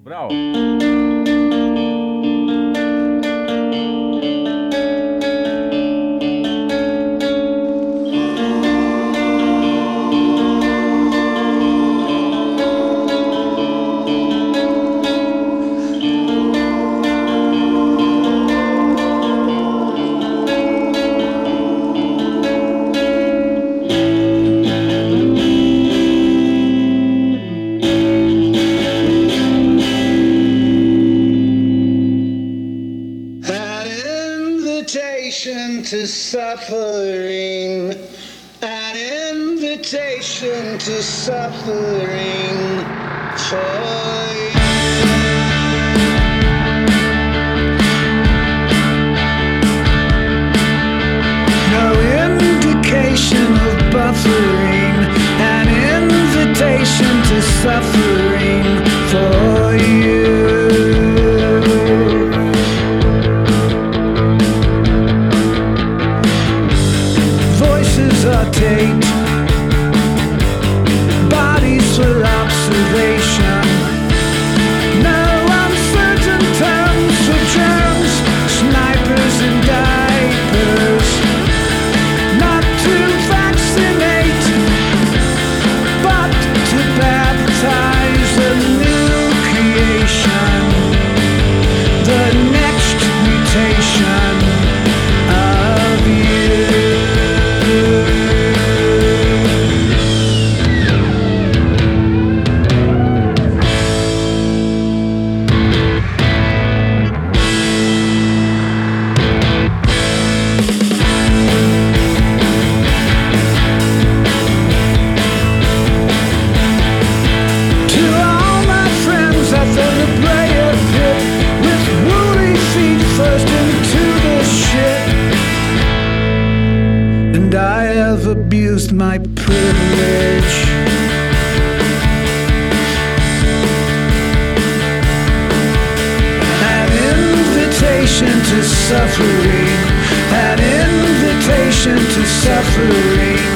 Bravo. To suffering, an invitation to suffering for you. No indication of buffering, an invitation to suffering for you. Date. Bodies for observation. No uncertain terms for germs. Snipers in diapers. Not to vaccinate, but to baptize a new creation. The next mutation of you. Abused my privilege. An invitation to suffering, an invitation to suffering.